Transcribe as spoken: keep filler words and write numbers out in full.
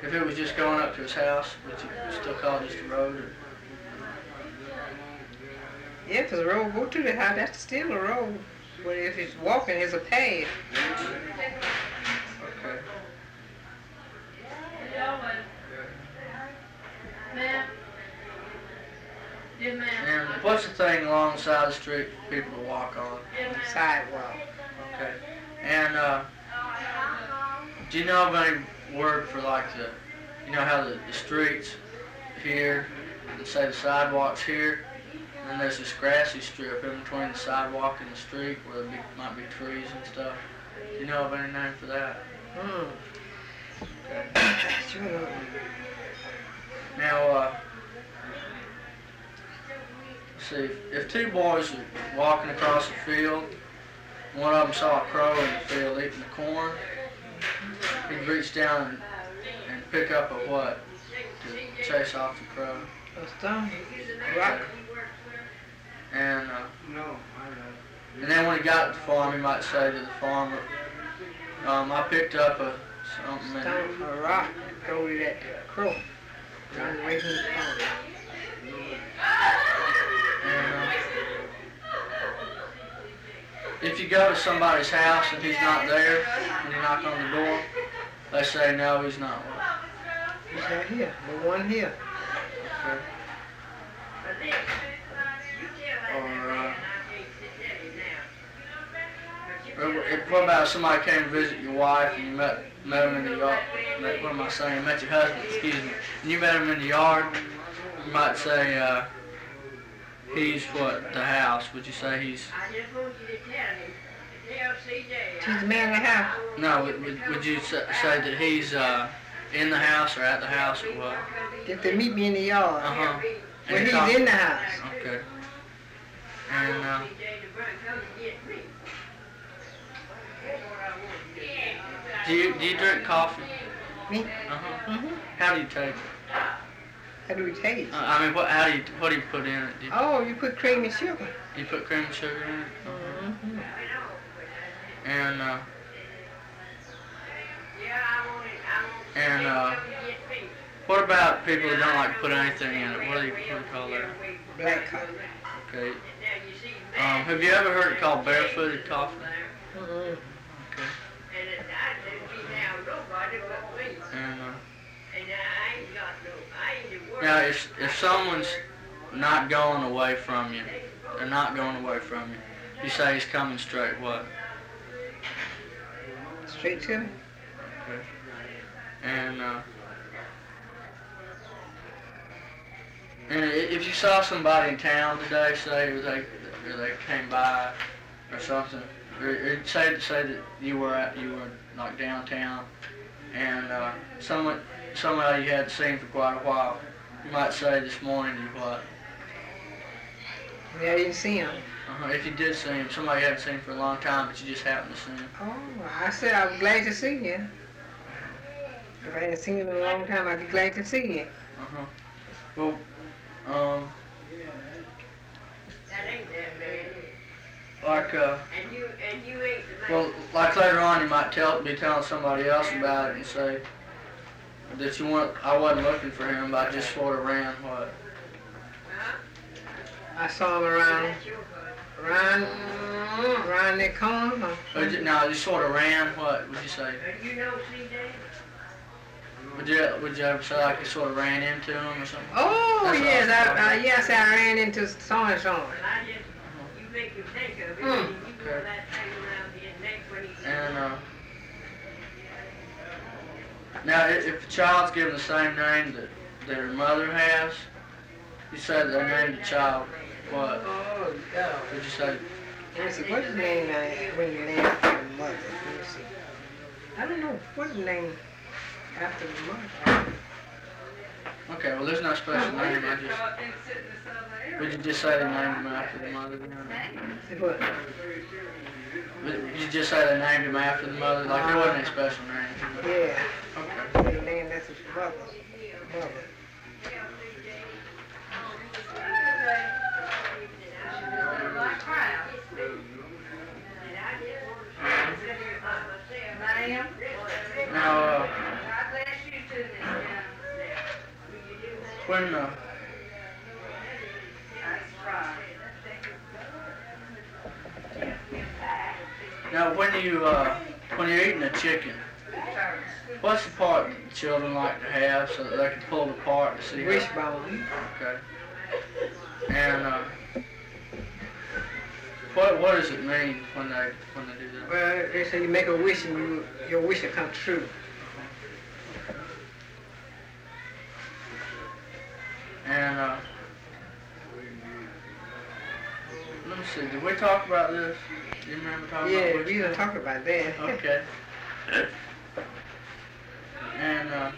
If it was just going up to his house, would you still call it just a road? Or? Yeah, if the road go to the house, that's still a road. But if it's walking, it's a path. Okay. And what's the thing alongside the street for people to walk on? Sidewalk. Okay. And uh, do you know of any word for like the, you know how the, the streets here, and say the sidewalks here, and then there's this grassy strip in between the sidewalk and the street where there be, might be trees and stuff. Do you know of any name for that? Hmm. Okay. Sure. Now, uh, let's see, if, if two boys are walking across the field, one of them saw a crow in the field eating the corn, he'd reach down and, and pick up a what to chase off the crow? A stone. Rock. And, uh, No, I know. and then when he got to the farm, he might say to the farmer, um, I picked up a something and Stone, a rock, and throw it at the crow. Run away from the farm. And, uh, if you go to somebody's house and he's not there, and you knock on the door, they say, no, he's not. He's not here. The one here. Okay. Or, uh, or if, what about if somebody came to visit your wife and you met, met him in the yard, met, what am I saying, met your husband, excuse me, and you met him in the yard, you might say, uh, he's what, the house, would you say he's... She's the man in the house. No, would, would, would you say, say that he's uh, in the house or at the house or what? If they meet me in the yard. Uh-huh. Well, he's in the house. Okay. And, uh, do you, do you drink coffee? Me? Uh-huh. Mm-hmm. How do you take it? How do we taste? Uh, I mean, what, how do you, what do you put in it? Do you, Oh, you put cream and sugar. you put cream and sugar in it? Uh-huh. Mm-hmm. And, uh, and, uh, what about people that don't like to put anything in it? What do you, what do you call that? Black coffee. Okay. Um, have you ever heard it called barefooted coffee? Mm-hmm. Okay. And, uh, now, if, if someone's not going away from you, they're not going away from you, you say he's coming straight, what? Straight to me. Okay. And, uh, and i- if you saw somebody in town today, say, or they, or they came by or something, or, or say, say that you were at, you were like downtown, and uh, someone, somebody you hadn't seen for quite a while, you might say this morning you what? Yeah, I didn't see him. Uh-huh. If you did see him, somebody you hadn't seen for a long time, but you just happened to see him. Oh, I said I was glad to see you. If I hadn't seen you in a long time, I'd be glad to see you. Uh-huh. Well, um, like, uh, well, like later on you might tell, be telling somebody else about it and say that you weren't, I wasn't looking for him, but I just sort of ran, what? I saw him around, around, around that corner. Or ju- no, I just sort of ran, what would you say? Would you, would you ever say like you sort of ran into him or something? Oh, That's yes, all. I, I, yes, I ran into so and so. Hmm. Okay. And, uh, now, i- if a child's given the same name that, that her mother has, you said they named the child, what? Oh, yeah. Would you say? Let me see, what's the name I, when you name after the mother? Let me see. I don't know, what's the name after the mother? Okay, well, there's no special name. I just, would you just say they named him after the mother? See what? Would you just say they named him after the mother? Like, there wasn't any special name. Yeah. Okay. The name that's his mother. Mother. Now, uh, when uh, now when you uh, when you're eating a chicken, what's the part that children like to have so that they can pull it apart to see? Wishbone. Okay. And uh, what what does it mean when they when they do that? Well, they say you make a wish and you, your wish will come true. And uh, let me see. Did we talk about this? Do you remember talking Yeah, about we didn't talk about that. Okay. And uh,